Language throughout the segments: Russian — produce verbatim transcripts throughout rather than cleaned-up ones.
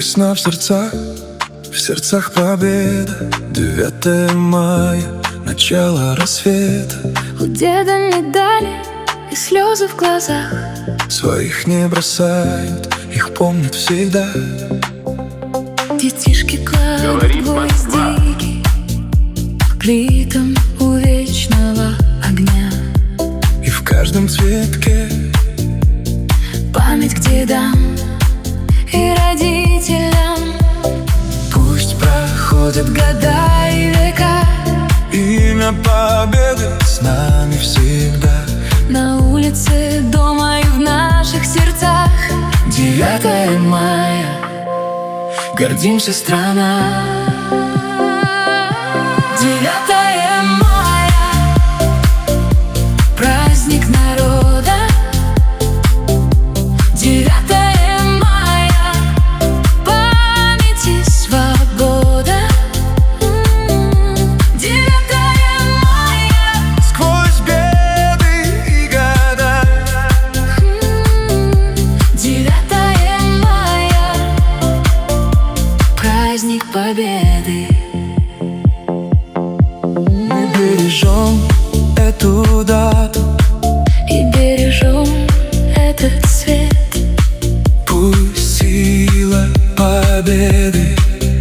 Весна в сердцах, в сердцах победа. Девятое мая, начало рассвета. У деда медали и слезы в глазах. Своих не бросают, их помнят всегда. Детишки кладут гвоздики к плитам у вечного огня. И в каждом цветке память к дедам и родителям. пусть проходят Года и века, имя победы с нами всегда. на улице, дома и в наших сердцах. Девятое мая, гордимся, страна. Девятое мая, праздник народа. Девятое мая, память и свобода. Девятое мая, Сквозь беды и года. девятое мая, праздник победы. Мы бережем эту дату, И бережем этот цвет. пусть сила победы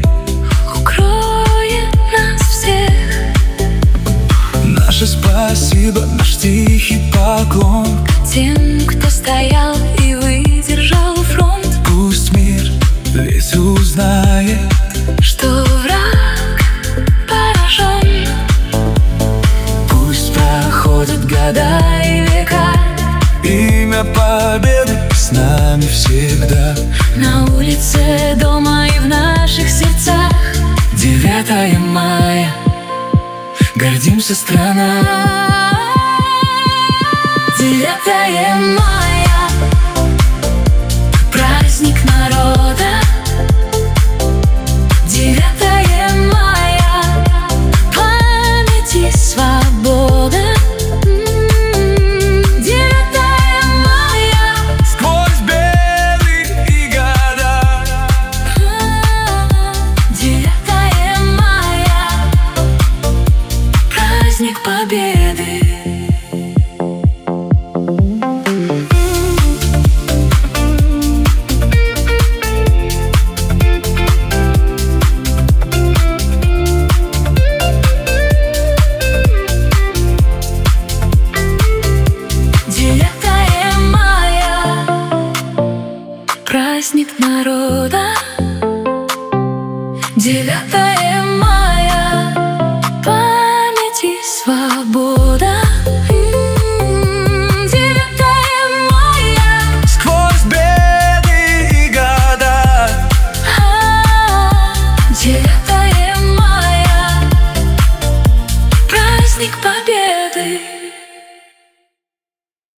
Укроет нас всех. наше спасибо, наш тихий поклон. Тем, кто стоял и выдержал фронт. Пусть мир весь узнает, Что враг поражен. пусть проходят Года и века, имя победы с нами всегда. на улице, дома и в наших сердцах. Девятое мая, гордимся, страна. Девятое мая, праздник народа. Девятое мая, память и свобода. Девятое мая, Сквозь беды и года. девятое мая, праздник победы. Девятое мая, праздник народа.